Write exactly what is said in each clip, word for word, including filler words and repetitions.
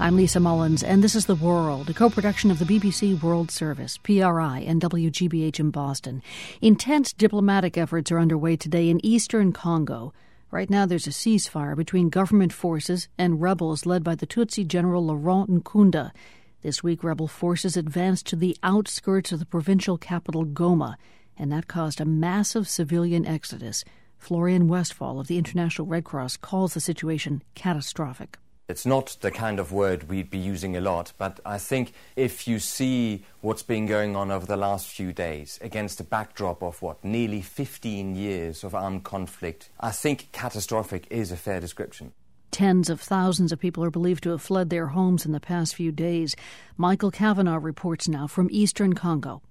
I'm Lisa Mullins, and this is The World, a co-production of the B B C World Service, P R I, and W G B H in Boston. Intense diplomatic efforts are underway today in eastern Congo. Right now there's a ceasefire between government forces and rebels led by the Tutsi general Laurent Nkunda. This week, rebel forces advanced to the outskirts of the provincial capital Goma, and that caused a massive civilian exodus. Florian Westphal of the International Red Cross calls the situation catastrophic. It's not the kind of word we'd be using a lot, but I think if you see what's been going on over the last few days against a backdrop of, what, nearly fifteen years of armed conflict, I think catastrophic is a fair description. Tens of thousands of people are believed to have fled their homes in the past few days. Michael Kavanagh reports now from eastern Congo.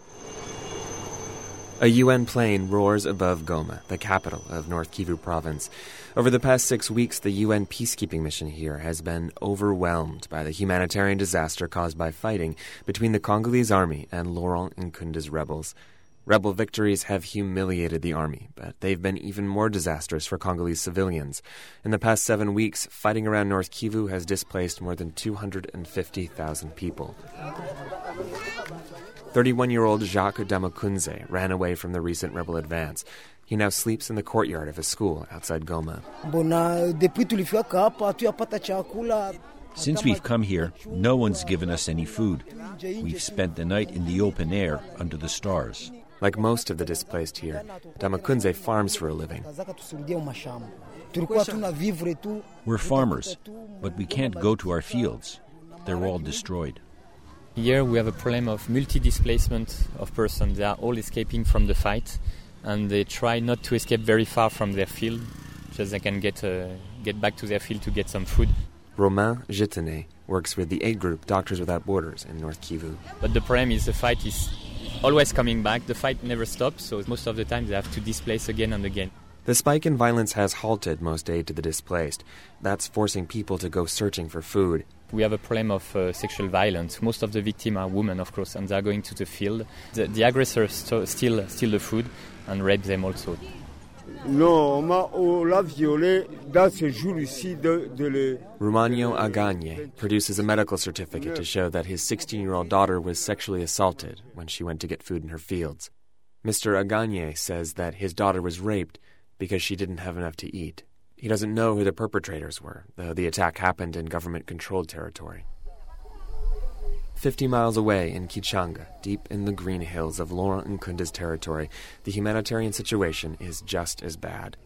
A U N plane roars above Goma, the capital of North Kivu province. Over the past six weeks, the U N peacekeeping mission here has been overwhelmed by the humanitarian disaster caused by fighting between the Congolese army and Laurent Nkunda's rebels. Rebel victories have humiliated the army, but they've been even more disastrous for Congolese civilians. In the past seven weeks, fighting around North Kivu has displaced more than two hundred fifty thousand people. thirty-one-year-old Jacques Damokunze ran away from the recent rebel advance. He now sleeps in the courtyard of a school outside Goma. Since we've come here, no one's given us any food. We've spent the night in the open air under the stars. Like most of the displaced here, Damokunze farms for a living. We're farmers, but we can't go to our fields. They're all destroyed. Here we have a problem of multi-displacement of persons. They are all escaping from the fight, and they try not to escape very far from their field, just they can get uh, get back to their field to get some food. Romain Jetanet works with the aid group Doctors Without Borders in North Kivu. But the problem is the fight is always coming back. The fight never stops, so most of the time they have to displace again and again. The spike in violence has halted most aid to the displaced. That's forcing people to go searching for food. We have a problem of uh, sexual violence. Most of the victims are women, of course, and they are going to the field. The, the aggressors st- steal, steal the food and rape them also. Romagno Aganye produces a medical certificate to show that his sixteen-year-old daughter was sexually assaulted when she went to get food in her fields. Mister Aganye says that his daughter was raped because she didn't have enough to eat. He doesn't know who the perpetrators were, though the attack happened in government-controlled territory. Fifty miles away in Kichanga, deep in the green hills of Laurent Nkunda's territory, the humanitarian situation is just as bad.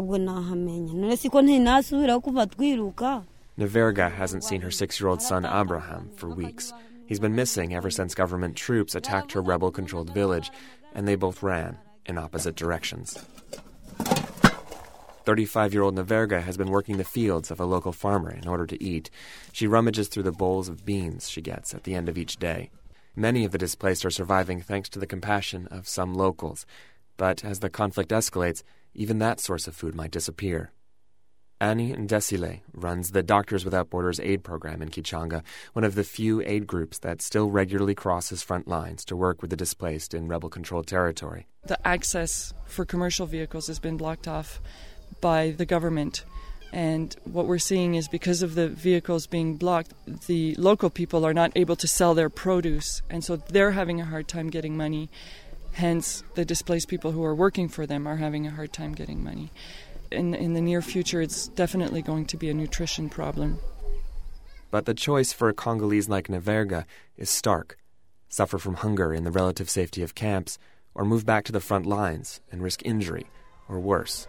Neverga hasn't seen her six-year-old son Abraham for weeks. He's been missing ever since government troops attacked her rebel-controlled village, and they both ran in opposite directions. thirty-five-year-old Neverga has been working the fields of a local farmer in order to eat. She rummages through the bowls of beans she gets at the end of each day. Many of the displaced are surviving thanks to the compassion of some locals. But as the conflict escalates, even that source of food might disappear. Annie Ndesile runs the Doctors Without Borders aid program in Kichanga, one of the few aid groups that still regularly crosses front lines to work with the displaced in rebel-controlled territory. The access for commercial vehicles has been blocked off by the government, and what we're seeing is because of the vehicles being blocked, the local people are not able to sell their produce, and so they're having a hard time getting money. Hence, the displaced people who are working for them are having a hard time getting money. In, in the near future, it's definitely going to be a nutrition problem. But the choice for a Congolese like Neverga is stark. Suffer from hunger in the relative safety of camps, or move back to the front lines and risk injury, or worse.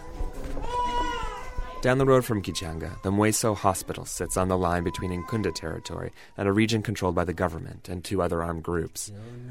Down the road from Kichanga, the Mweso Hospital sits on the line between Nkunda territory and a region controlled by the government and two other armed groups.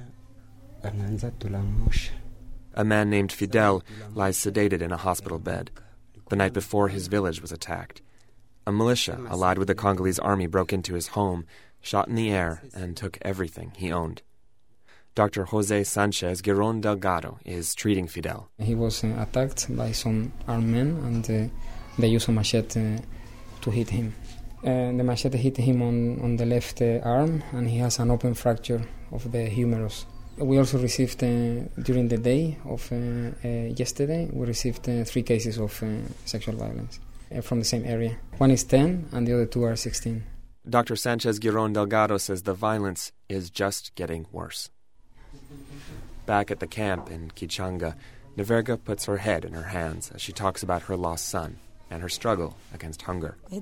A man named Fidel lies sedated in a hospital bed. The night before, his village was attacked. A militia allied with the Congolese army broke into his home, shot in the air, and took everything he owned. Doctor Jose Sanchez Giron Delgado is treating Fidel. He was uh, attacked by some armed men, and uh, they used a machete uh, to hit him. Uh, the machete hit him on, on the left uh, arm, and he has an open fracture of the humerus. We also received, uh, during the day of uh, uh, yesterday, we received uh, three cases of uh, sexual violence uh, from the same area. One is ten, and the other two are sixteen. Doctor Sanchez Giron Delgado says the violence is just getting worse. Back at the camp in Kichanga, Niverga puts her head in her hands as she talks about her lost son and her struggle against hunger. I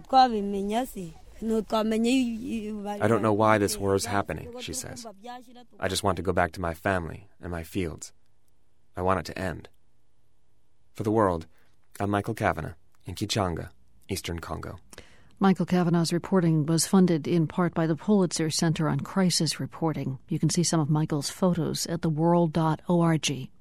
don't know why this war is happening, she says. I just want to go back to my family and my fields. I want it to end. For The World, I'm Michael Kavanagh in Kichanga, Eastern Congo. Michael Kavanagh's reporting was funded in part by the Pulitzer Center on Crisis Reporting. You can see some of Michael's photos at the world dot org.